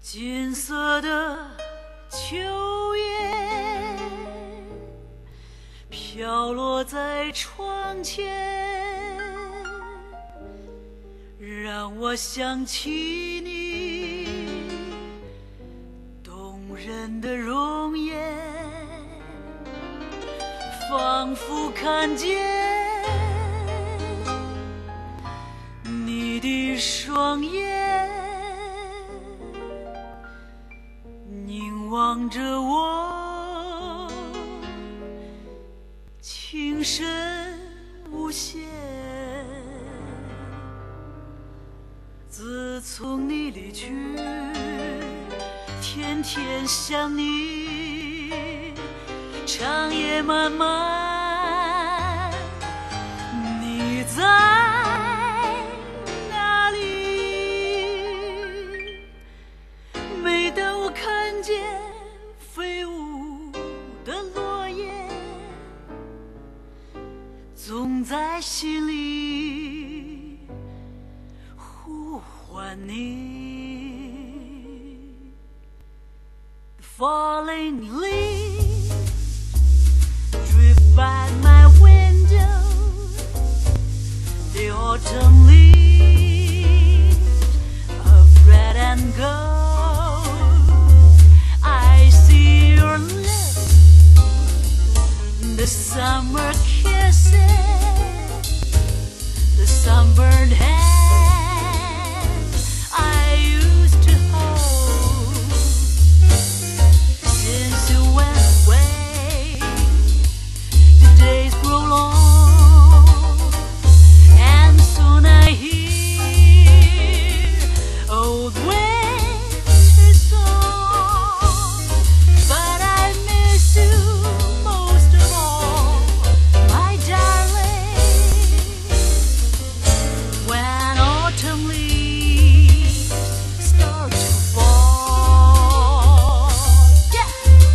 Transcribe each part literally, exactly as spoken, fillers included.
金色的秋叶飘落在窗前，让我想起你动人的容颜，仿佛看见你的双眼凝望着我，情深无限。自从你离去，天天想你，长夜漫漫，你在哪里？每当我看见飞舞的落叶，总在心里呼唤你。The falling leaves drift by my window, the autumn leaves of red and gold. I see your lips, the summer kisses, the sunburned hands I used to hold. Since you went away, the days grow long, and soon I hear old winter song. But I miss you most of all, my darling. When autumn leaves start to fall, yeah.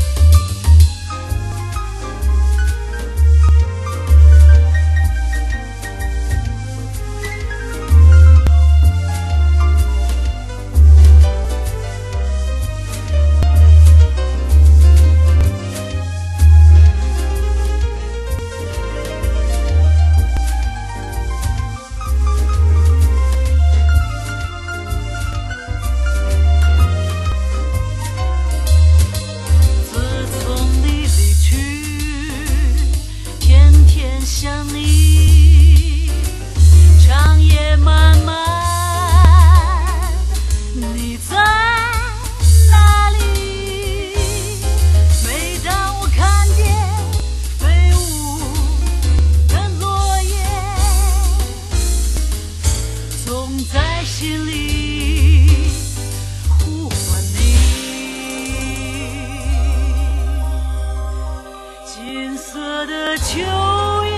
秋叶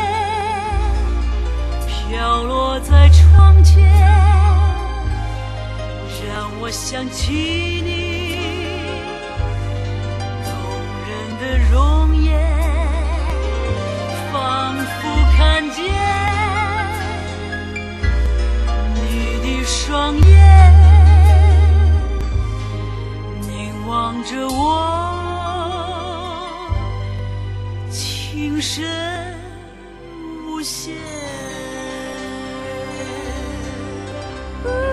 飘落在窗前，让我想起你动人的容颜，仿佛看见你的双眼凝望着我，情深无限。